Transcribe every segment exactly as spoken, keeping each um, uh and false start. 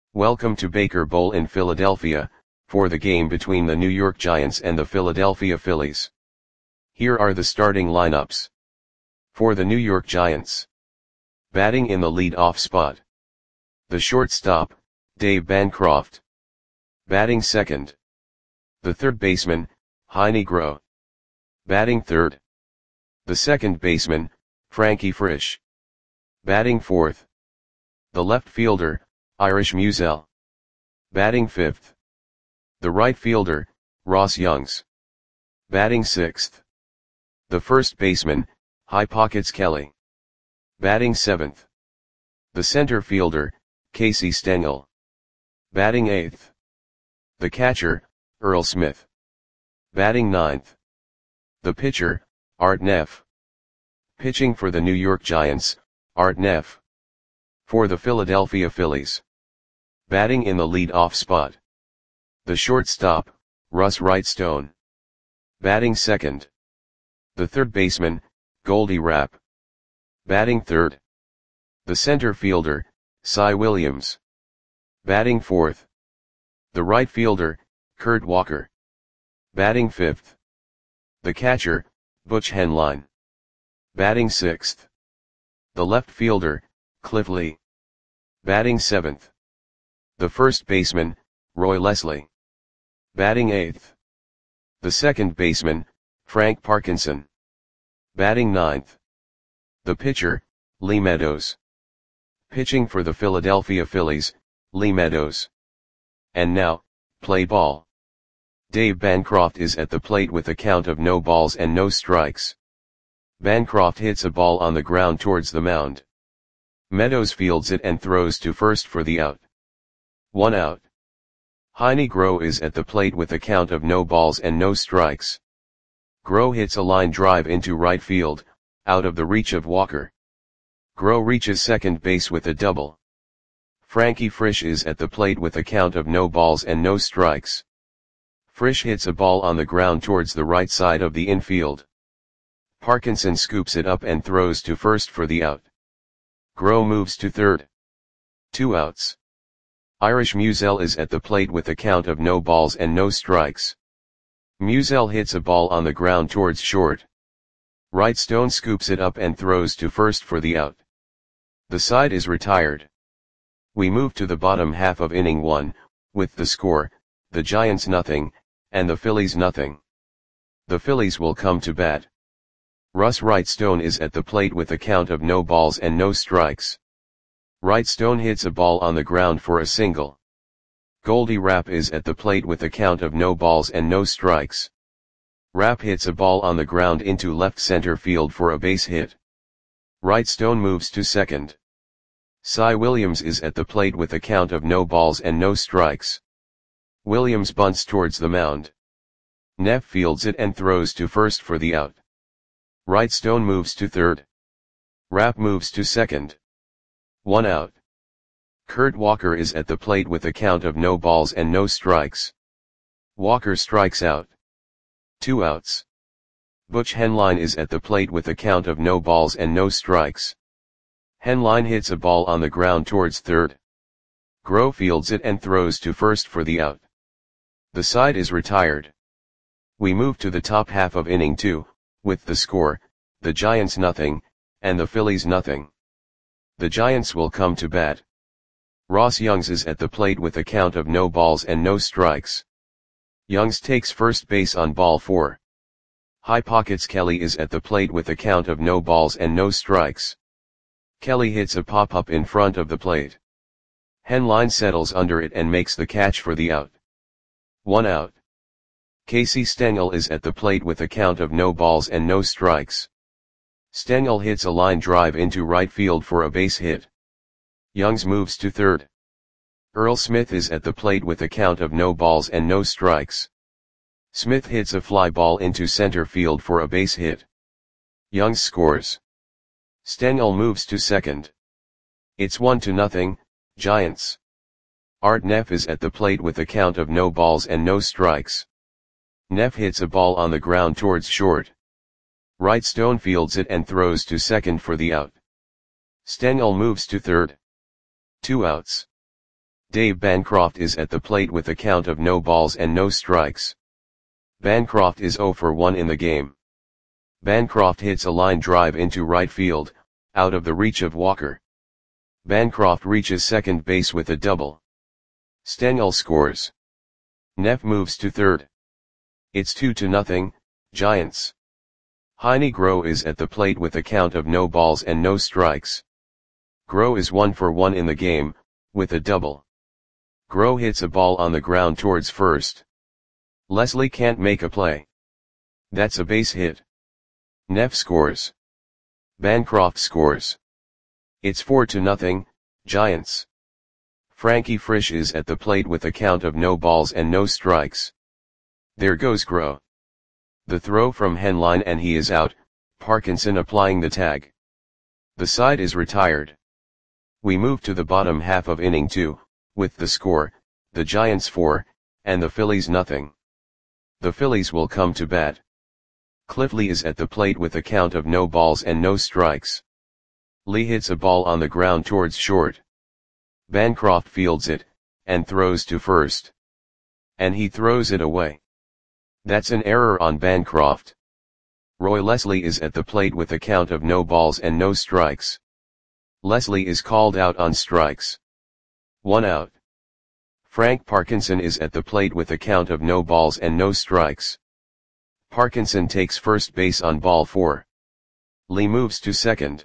Welcome to Baker Bowl in Philadelphia, for the game between the New York Giants and the Philadelphia Phillies. Here are the starting lineups. For the New York Giants. Batting in the lead-off spot. The shortstop, Dave Bancroft. Batting second. The third baseman, Heinie Groh. Batting third. The second baseman, Frankie Frisch. Batting fourth. The left fielder, Irish Musial. Batting fifth. The right fielder, Ross Youngs. Batting sixth. The first baseman, High Pockets Kelly. Batting seventh. The center fielder, Casey Stengel. Batting eighth. The catcher, Earl Smith. Batting ninth. The pitcher, Art Neff. Pitching for the New York Giants, Art Neff. For the Philadelphia Phillies. Batting in the lead-off spot. The shortstop, Russ Wrightstone. Batting second. The third baseman, Goldie Rapp. Batting third. The center fielder, Cy Williams. Batting fourth. The right fielder, Kurt Walker. Batting fifth. The catcher, Butch Henline. Batting sixth. The left fielder, Cliff Lee. Batting seventh. The first baseman, Roy Leslie. Batting eighth. The second baseman, Frank Parkinson. Batting ninth. The pitcher, Lee Meadows. Pitching for the Philadelphia Phillies, Lee Meadows. And now, play ball. Dave Bancroft is at the plate with a count of no balls and no strikes. Bancroft hits a ball on the ground towards the mound. Meadows fields it and throws to first for the out. One out. Heinie Groh is at the plate with a count of no balls and no strikes. Groh hits a line drive into right field, out of the reach of Walker. Groh reaches second base with a double. Frankie Frisch is at the plate with a count of no balls and no strikes. Frisch hits a ball on the ground towards the right side of the infield. Parkinson scoops it up and throws to first for the out. Groh moves to third. Two outs. Irish Musial is at the plate with a count of no balls and no strikes. Musial hits a ball on the ground towards short. Wrightstone scoops it up and throws to first for the out. The side is retired. We move to the bottom half of inning one, with the score, the Giants nothing, and the Phillies nothing. The Phillies will come to bat. Russ Wrightstone is at the plate with a count of no balls and no strikes. Wrightstone hits a ball on the ground for a single. Goldie Rapp is at the plate with a count of no balls and no strikes. Rapp hits a ball on the ground into left center field for a base hit. Wrightstone moves to second. Cy Williams is at the plate with a count of no balls and no strikes. Williams bunts towards the mound. Neff fields it and throws to first for the out. Wrightstone moves to third. Rapp moves to second. One out. Kurt Walker is at the plate with a count of no balls and no strikes. Walker strikes out. Two outs. Butch Henline is at the plate with a count of no balls and no strikes. Henline hits a ball on the ground towards third. Groh fields it and throws to first for the out. The side is retired. We move to the top half of inning two, with the score, the Giants nothing, and the Phillies nothing. The Giants will come to bat. Ross Youngs is at the plate with a count of no balls and no strikes. Youngs takes first base on ball four. High Pockets Kelly is at the plate with a count of no balls and no strikes. Kelly hits a pop-up in front of the plate. Henline settles under it and makes the catch for the out. One out. Casey Stengel is at the plate with a count of no balls and no strikes. Stengel hits a line drive into right field for a base hit. Youngs moves to third. Earl Smith is at the plate with a count of no balls and no strikes. Smith hits a fly ball into center field for a base hit. Youngs scores. Stengel moves to second. It's one to nothing, Giants. Art Neff is at the plate with a count of no balls and no strikes. Neff hits a ball on the ground towards short. Wrightstone fields it and throws to second for the out. Stengel moves to third. Two outs. Dave Bancroft is at the plate with a count of no balls and no strikes. Bancroft is zero for one in the game. Bancroft hits a line drive into right field, out of the reach of Walker. Bancroft reaches second base with a double. Stengel scores. Neff moves to third. It's two to nothing, Giants. Heine Groh is at the plate with a count of no balls and no strikes. Groh is one for one in the game, with a double. Groh hits a ball on the ground towards first. Leslie can't make a play. That's a base hit. Neff scores. Bancroft scores. It's four to nothing, Giants. Frankie Frisch is at the plate with a count of no balls and no strikes. There goes Groh. The throw from Henline and he is out, Parkinson applying the tag. The side is retired. We move to the bottom half of inning two, with the score, the Giants four, and the Phillies nothing. The Phillies will come to bat. Cliff Lee is at the plate with a count of no balls and no strikes. Lee hits a ball on the ground towards short. Bancroft fields it, and throws to first. And he throws it away. That's an error on Bancroft. Roy Leslie is at the plate with a count of no balls and no strikes. Leslie is called out on strikes. One out. Frank Parkinson is at the plate with a count of no balls and no strikes. Parkinson takes first base on ball four. Lee moves to second.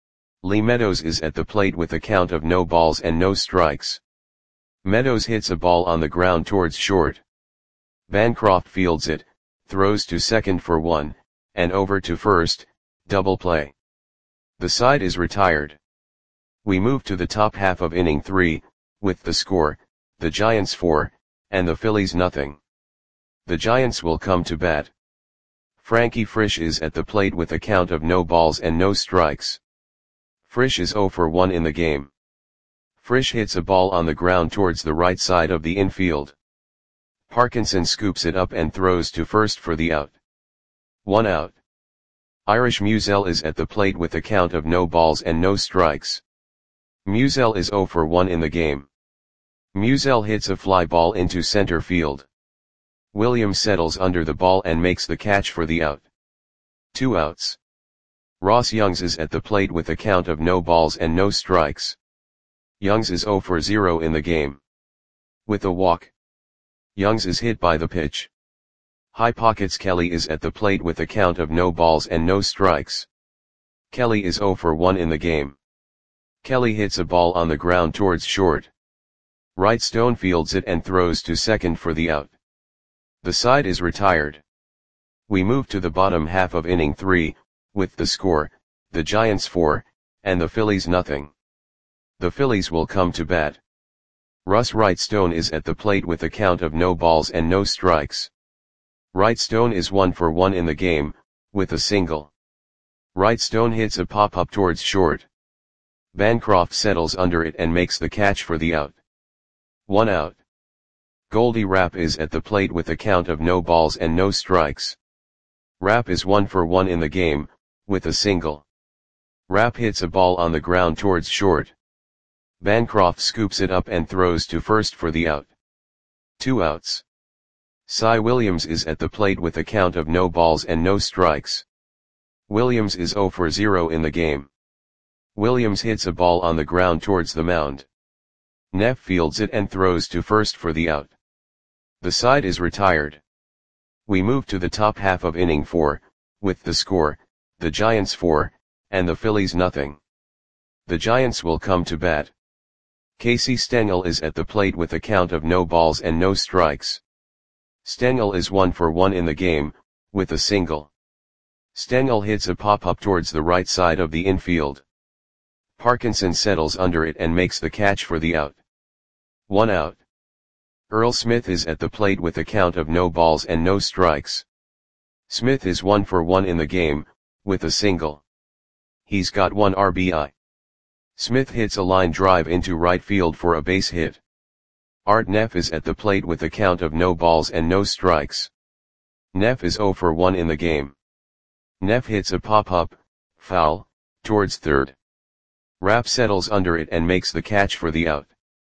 Lee Meadows is at the plate with a count of no balls and no strikes. Meadows hits a ball on the ground towards short. Bancroft fields it, throws to second for one, and over to first, double play. The side is retired. We move to the top half of inning three, with the score, the Giants four, and the Phillies nothing. The Giants will come to bat. Frankie Frisch is at the plate with a count of no balls and no strikes. Frisch is zero for one in the game. Frisch hits a ball on the ground towards the right side of the infield. Parkinson scoops it up and throws to first for the out. One out. Irish Musial is at the plate with a count of no balls and no strikes. Musial is zero for one in the game. Musial hits a fly ball into center field. Williams settles under the ball and makes the catch for the out. Two outs. Ross Youngs is at the plate with a count of no balls and no strikes. Youngs is zero for zero in the game. With a walk. Youngs is hit by the pitch. High Pockets Kelly is at the plate with a count of no balls and no strikes. Kelly is zero for one in the game. Kelly hits a ball on the ground towards short. Wright Stone fields it and throws to second for the out. The side is retired. We move to the bottom half of inning three, with the score, the Giants four, and the Phillies nothing. The Phillies will come to bat. Russ Wright Stone is at the plate with a count of no balls and no strikes. Wright Stone is one for one in the game, with a single. Wright Stone hits a pop-up towards short. Bancroft settles under it and makes the catch for the out. One out. Goldie Rapp is at the plate with a count of no balls and no strikes. Rapp is one for one in the game, with a single. Rapp hits a ball on the ground towards short. Bancroft scoops it up and throws to first for the out. Two outs. Cy Williams is at the plate with a count of no balls and no strikes. Williams is zero for zero in the game. Williams hits a ball on the ground towards the mound. Neff fields it and throws to first for the out. The side is retired. We move to the top half of inning four, with the score, the Giants four, and the Phillies nothing. The Giants will come to bat. Casey Stengel is at the plate with a count of no balls and no strikes. Stengel is one for one in the game, with a single. Stengel hits a pop-up towards the right side of the infield. Parkinson settles under it and makes the catch for the out. One out. Earl Smith is at the plate with a count of no balls and no strikes. Smith is one for one in the game, with a single. He's got one R B I. Smith hits a line drive into right field for a base hit. Art Neff is at the plate with a count of no balls and no strikes. Neff is zero for one in the game. Neff hits a pop-up, foul, towards third. Rapp settles under it and makes the catch for the out.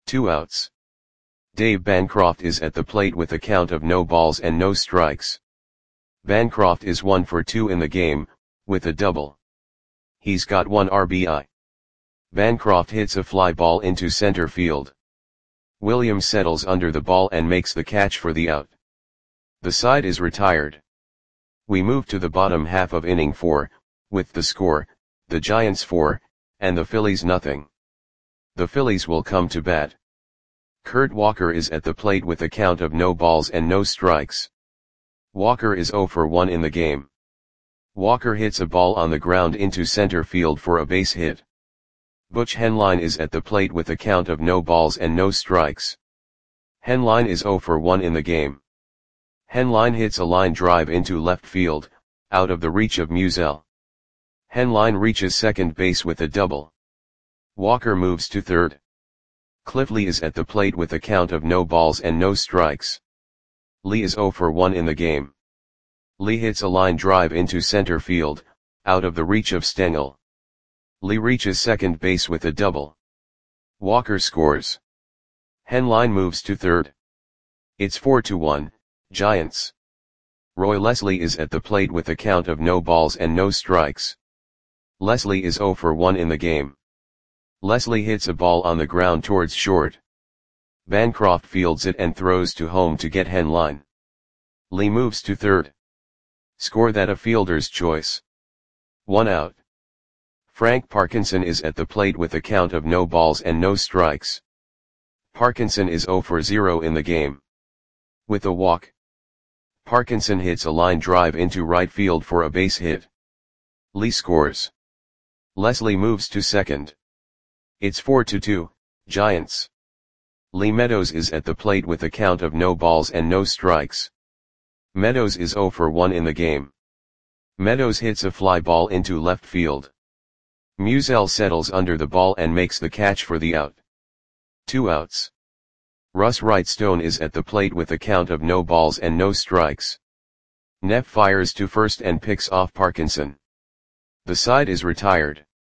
Two outs. Dave Bancroft is at the plate with a count of no balls and no strikes. Bancroft is one for two in the game, with a double. He's got one R B I. Bancroft hits a fly ball into center field. Williams settles under the ball and makes the catch for the out. The side is retired. We move to the bottom half of inning four, with the score, the Giants four, and the Phillies nothing. The Phillies will come to bat. Kurt Walker is at the plate with a count of no balls and no strikes. Walker is zero for one in the game. Walker hits a ball on the ground into center field for a base hit. Butch Henline is at the plate with a count of no balls and no strikes. Henline is zero for one in the game. Henline hits a line drive into left field, out of the reach of Musial. Henline reaches second base with a double. Walker moves to third. Cliff Lee is at the plate with a count of no balls and no strikes. Lee is zero for one in the game. Lee hits a line drive into center field, out of the reach of Stengel. Lee reaches second base with a double. Walker scores. Henline moves to third. It's four to one, Giants. Roy Leslie is at the plate with a count of no balls and no strikes. Leslie is zero for one in the game. Leslie hits a ball on the ground towards short. Bancroft fields it and throws to home to get Henline. Lee moves to third. Score that a fielder's choice. One out. Frank Parkinson is at the plate with a count of no balls and no strikes. Parkinson is zero for zero in the game. With a walk. Parkinson hits a line drive into right field for a base hit. Lee scores. Leslie moves to second. It's four to two, Giants. Lee Meadows is at the plate with a count of no balls and no strikes. Meadows is zero for one in the game. Meadows hits a fly ball into left field. Musial settles under the ball and makes the catch for the out. Two outs. Russ Wrightstone is at the plate with a count of no balls and no strikes. Neff fires to first and picks off Parkinson. The side is retired.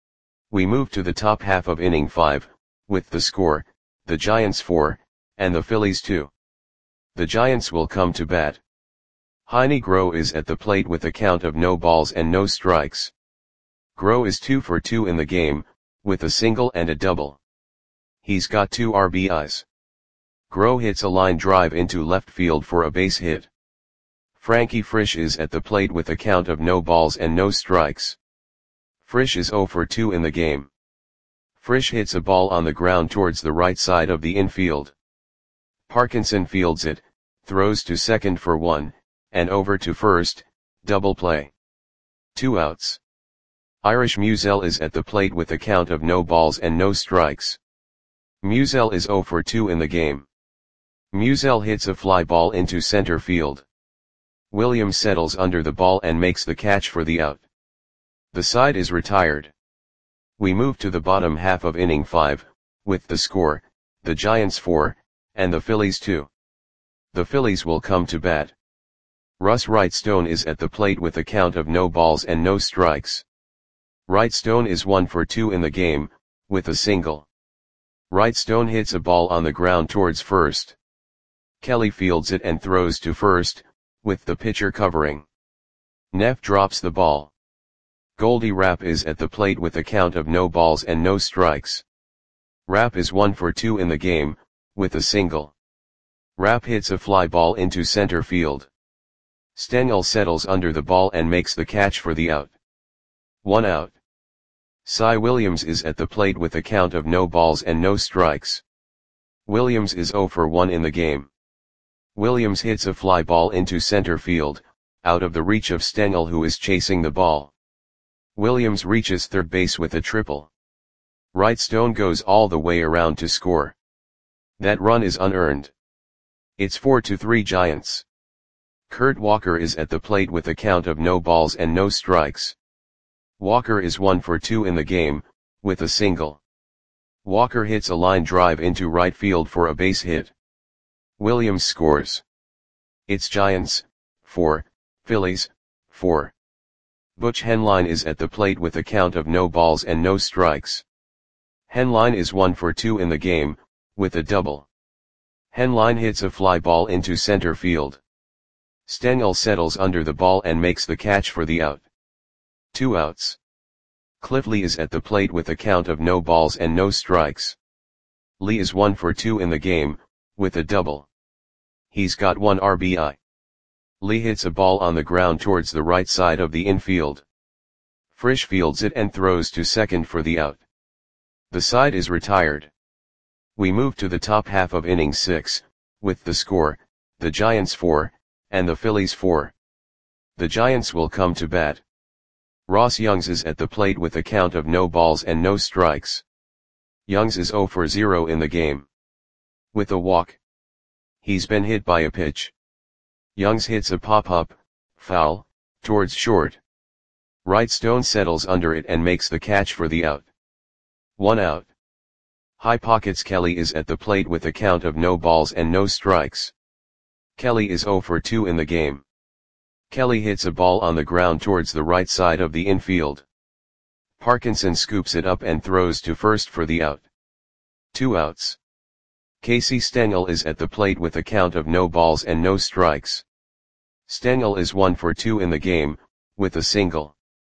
We move to the top half of inning five, with the score, the Giants four, and the Phillies two. The Giants will come to bat. Heine Groh is at the plate with a count of no balls and no strikes. Groh is two for two in the game, with a single and a double. He's got two R B Is. Groh hits a line drive into left field for a base hit. Frankie Frisch is at the plate with a count of no balls and no strikes. Frisch is zero for two in the game. Frisch hits a ball on the ground towards the right side of the infield. Parkinson fields it, throws to second for one, and over to first, double play. Two outs. Irish Musial is at the plate with a count of no balls and no strikes. Musial is zero for two in the game. Musial hits a fly ball into center field. Williams settles under the ball and makes the catch for the out. The side is retired. We move to the bottom half of inning five, with the score, the Giants four, and the Phillies two. The Phillies will come to bat. Russ Wrightstone is at the plate with a count of no balls and no strikes. Wrightstone is one for two in the game, with a single. Wrightstone hits a ball on the ground towards first. Kelly fields it and throws to first, with the pitcher covering. Neff drops the ball. Goldie Rapp is at the plate with a count of no balls and no strikes. Rapp is one for two in the game, with a single. Rapp hits a fly ball into center field. Stengel settles under the ball and makes the catch for the out. One out. Cy Williams is at the plate with a count of no balls and no strikes. Williams is zero for one in the game. Williams hits a fly ball into center field, out of the reach of Stengel who is chasing the ball. Williams reaches third base with a triple. Wrightstone goes all the way around to score. That run is unearned. It's four to three Giants. Kurt Walker is at the plate with a count of no balls and no strikes. Walker is one for two in the game, with a single. Walker hits a line drive into right field for a base hit. Williams scores. It's Giants, four, Phillies, four. Butch Henline is at the plate with a count of no balls and no strikes. Henline is one for two in the game, with a double. Henline hits a fly ball into center field. Stengel settles under the ball and makes the catch for the out. Two outs. Cliff Lee is at the plate with a count of no balls and no strikes. Lee is one for two in the game, with a double. He's got one R B I. Lee hits a ball on the ground towards the right side of the infield. Frisch fields it and throws to second for the out. The side is retired. We move to the top half of inning six, with the score, the Giants four, and the Phillies four. The Giants will come to bat. Ross Youngs is at the plate with a count of no balls and no strikes. Youngs is zero for zero in the game. With a walk. He's been hit by a pitch. Youngs hits a pop-up, foul, towards short. Wright Stone settles under it and makes the catch for the out. One out. High Pockets Kelly is at the plate with a count of no balls and no strikes. Kelly is zero for two in the game. Kelly hits a ball on the ground towards the right side of the infield. Parkinson scoops it up and throws to first for the out. Two outs. Casey Stengel is at the plate with a count of no balls and no strikes. Stengel is one for two in the game, with a single.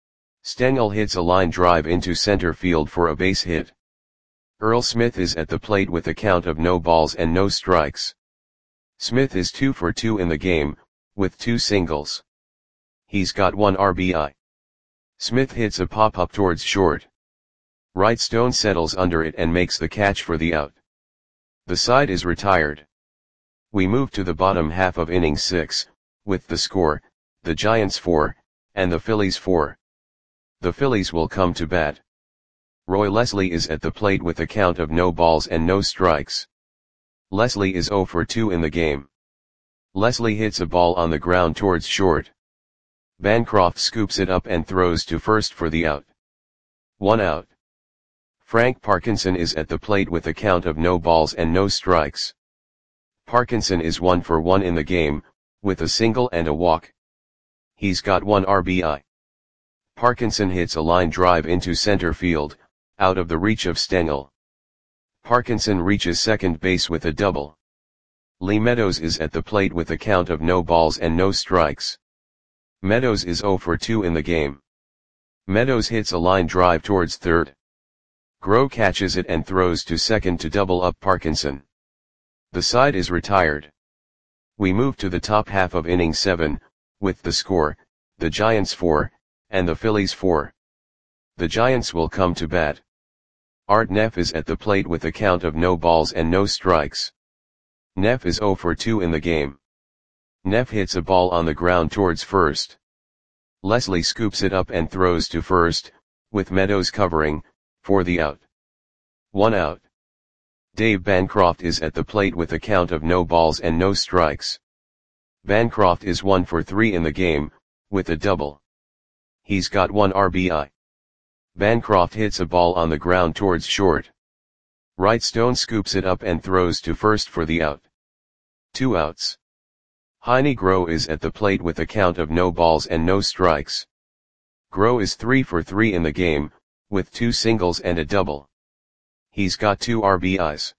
Stengel hits a line drive into center field for a base hit. Earl Smith is at the plate with a count of no balls and no strikes. Smith is two for two in the game, with two singles. He's got one R B I. Smith hits a pop-up towards short. Wright Stone settles under it and makes the catch for the out. The side is retired. We move to the bottom half of inning six, with the score, the Giants four, and the Phillies four. The Phillies will come to bat. Roy Leslie is at the plate with a count of no balls and no strikes. Leslie is zero for two in the game. Leslie hits a ball on the ground towards short. Bancroft scoops it up and throws to first for the out. One out. Frank Parkinson is at the plate with a count of no balls and no strikes. Parkinson is one for one in the game, with a single and a walk. He's got one R B I. Parkinson hits a line drive into center field, out of the reach of Stengel. Parkinson reaches second base with a double. Lee Meadows is at the plate with a count of no balls and no strikes. Meadows is zero for two in the game. Meadows hits a line drive towards third. Groh catches it and throws to second to double up Parkinson. The side is retired. We move to the top half of inning seven, with the score, the Giants four, and the Phillies four. The Giants will come to bat. Art Neff is at the plate with a count of no balls and no strikes. Neff is zero for two in the game. Neff hits a ball on the ground towards first. Leslie scoops it up and throws to first, with Meadows covering, for the out. One out. Dave Bancroft is at the plate with a count of no balls and no strikes. Bancroft is one for three in the game, with a double. He's got one R B I. Bancroft hits a ball on the ground towards short. Wright Stone scoops it up and throws to first for the out. Two outs. Heine Groh is at the plate with a count of no balls and no strikes. Groh is three for three in the game, with two singles and a double. He's got two R B Is.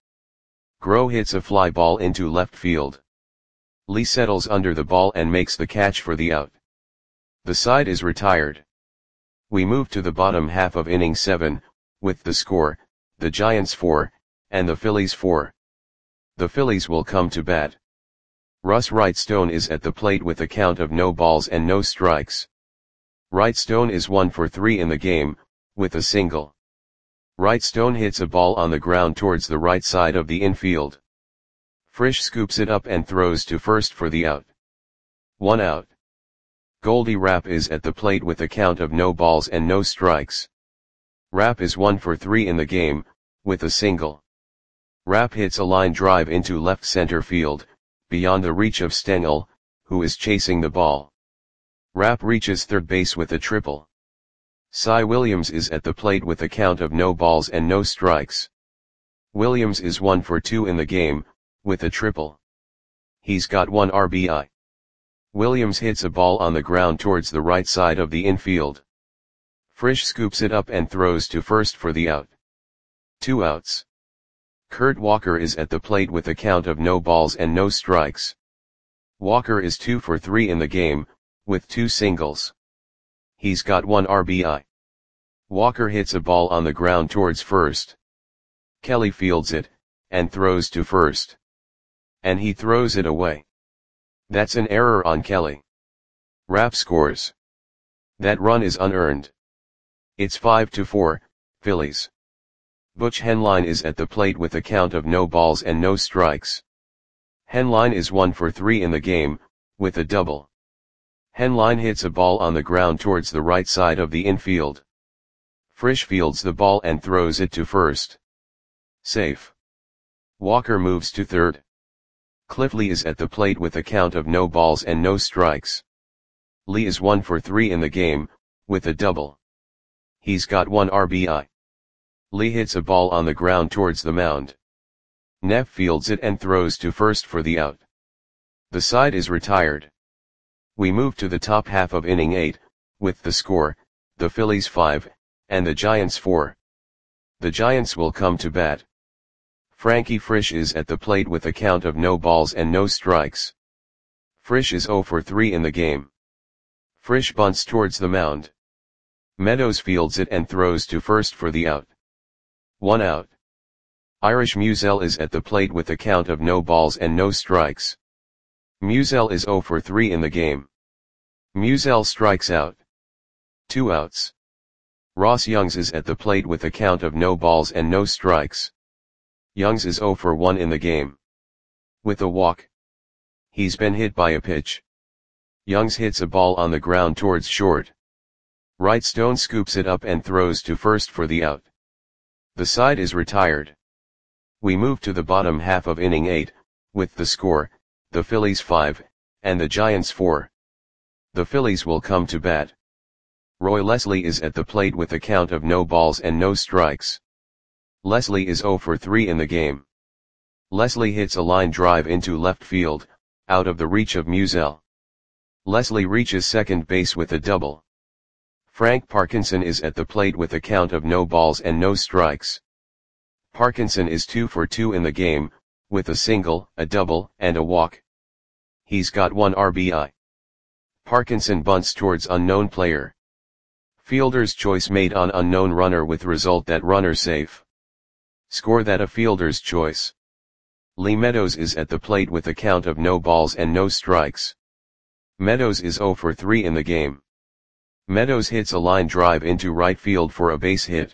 Groh hits a fly ball into left field. Lee settles under the ball and makes the catch for the out. The side is retired. We move to the bottom half of inning seven, with the score, the Giants four, and the Phillies four. The Phillies will come to bat. Russ Wright Stone is at the plate with a count of no balls and no strikes. Wright Stone is one for three in the game, with a single. Wright Stone hits a ball on the ground towards the right side of the infield. Frisch scoops it up and throws to first for the out. One out. Goldie Rapp is at the plate with a count of no balls and no strikes. Rapp is one for three in the game, with a single. Rapp hits a line drive into left center field, beyond the reach of Stengel, who is chasing the ball. Rapp reaches third base with a triple. Cy Williams is at the plate with a count of no balls and no strikes. Williams is one for two in the game, with a triple. He's got one R B I. Williams hits a ball on the ground towards the right side of the infield. Frisch scoops it up and throws to first for the out. Two outs. Kurt Walker is at the plate with a count of no balls and no strikes. Walker is two for three in the game, with two singles. He's got one R B I. Walker hits a ball on the ground towards first. Kelly fields it, and throws to first. And he throws it away. That's an error on Kelly. Rapp scores. That run is unearned. It's five to four, Phillies. Butch Henline is at the plate with a count of no balls and no strikes. Henline is one for three in the game, with a double. Henline hits a ball on the ground towards the right side of the infield. Frisch fields the ball and throws it to first. Safe. Walker moves to third. Cliff Lee is at the plate with a count of no balls and no strikes. Lee is one for three in the game, with a double. He's got one R B I. Lee hits a ball on the ground towards the mound. Neff fields it and throws to first for the out. The side is retired. We move to the top half of inning eight, with the score, the Phillies five, and the Giants four. The Giants will come to bat. Frankie Frisch is at the plate with a count of no balls and no strikes. Frisch is zero for three in the game. Frisch bunts towards the mound. Meadows fields it and throws to first for the out. One out. Irish Musial is at the plate with a count of no balls and no strikes. Musial is zero for three in the game. Musial strikes out. Two outs. Ross Youngs is at the plate with a count of no balls and no strikes. Youngs is zero for one in the game. With a walk. He's been hit by a pitch. Youngs hits a ball on the ground towards short. Wrightstone scoops it up and throws to first for the out. The side is retired. We move to the bottom half of inning eight, with the score, the Phillies five, and the Giants four. The Phillies will come to bat. Roy Leslie is at the plate with a count of no balls and no strikes. Leslie is zero for three in the game. Leslie hits a line drive into left field, out of the reach of Musial. Leslie reaches second base with a double. Frank Parkinson is at the plate with a count of no balls and no strikes. Parkinson is two for two in the game, with a single, a double, and a walk. He's got one R B I. Parkinson bunts towards unknown player. Fielder's choice made on unknown runner with result that runner safe. Score that a fielder's choice. Lee Meadows is at the plate with a count of no balls and no strikes. Meadows is zero for three in the game. Meadows hits a line drive into right field for a base hit.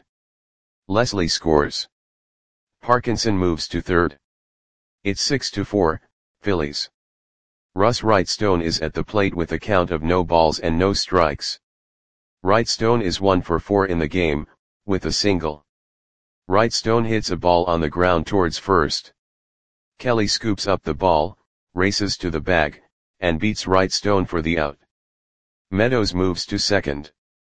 Leslie scores. Parkinson moves to third. It's six to four, Phillies. Russ Wrightstone is at the plate with a count of no balls and no strikes. Wrightstone is one for four in the game, with a single. Wrightstone hits a ball on the ground towards first. Kelly scoops up the ball, races to the bag, and beats Wrightstone for the out. Meadows moves to second.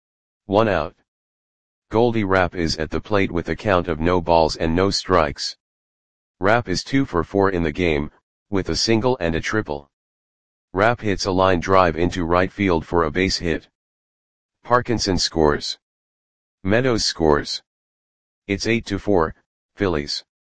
One out. Goldie Rapp is at the plate with a count of no balls and no strikes. Rapp is two for four in the game, with a single and a triple. Rapp hits a line drive into right field for a base hit. Parkinson scores. Meadows scores. It's eight to four, Phillies.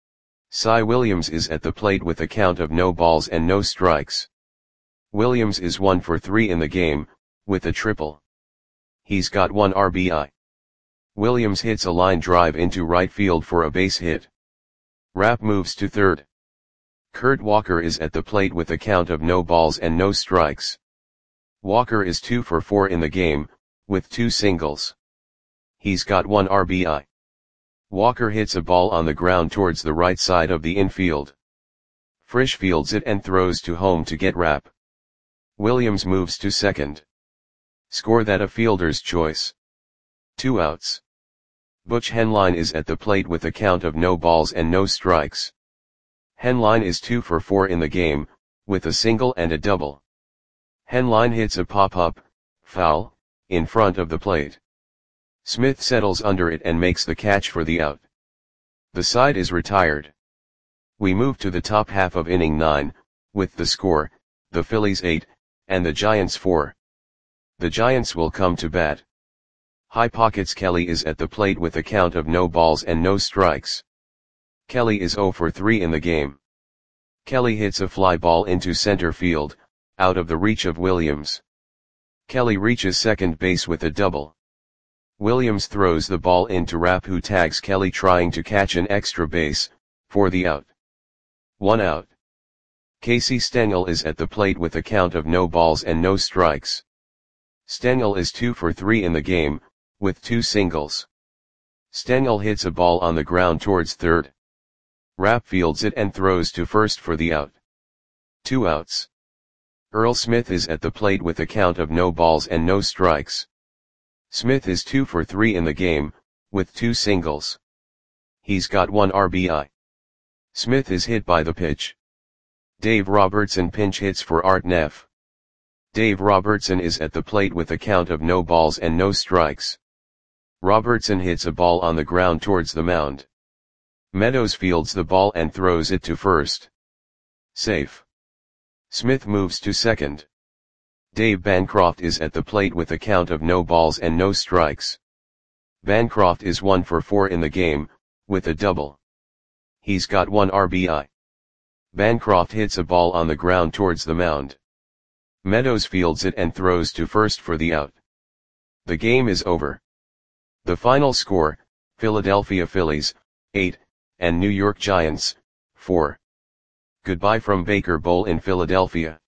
Cy Williams is at the plate with a count of no balls and no strikes. Williams is one for three in the game, with a triple. He's got one R B I. Williams hits a line drive into right field for a base hit. Rapp moves to third. Kurt Walker is at the plate with a count of no balls and no strikes. Walker is two for four in the game, with two singles. He's got one R B I. Walker hits a ball on the ground towards the right side of the infield. Frisch fields it and throws to home to get Rapp. Williams moves to second. Score that a fielder's choice. Two outs. Butch Henline is at the plate with a count of no balls and no strikes. Henline is two for four in the game, with a single and a double. Henline hits a pop-up, foul, in front of the plate. Smith settles under it and makes the catch for the out. The side is retired. We move to the top half of inning nine, with the score, the Phillies eight, and the Giants four. The Giants will come to bat. High Pockets Kelly is at the plate with a count of no balls and no strikes. Kelly is zero for three in the game. Kelly hits a fly ball into center field, out of the reach of Williams. Kelly reaches second base with a double. Williams throws the ball into Rapp, who tags Kelly trying to catch an extra base, for the out. One out. Casey Stengel is at the plate with a count of no balls and no strikes. Stengel is two for three in the game, with two singles. Stengel hits a ball on the ground towards third. Rapp fields it and throws to first for the out. Two outs. Earl Smith is at the plate with a count of no balls and no strikes. Smith is two for three in the game, with two singles. He's got one R B I. Smith is hit by the pitch. Dave Robertson pinch hits for Art Neff. Dave Robertson is at the plate with a count of no balls and no strikes. Robertson hits a ball on the ground towards the mound. Meadows fields the ball and throws it to first. Safe. Smith moves to second. Dave Bancroft is at the plate with a count of no balls and no strikes. Bancroft is one for four in the game, with a double. He's got one R B I. Bancroft hits a ball on the ground towards the mound. Meadows fields it and throws to first for the out. The game is over. The final score, Philadelphia Phillies, eight, and New York Giants, four. Goodbye from Baker Bowl in Philadelphia.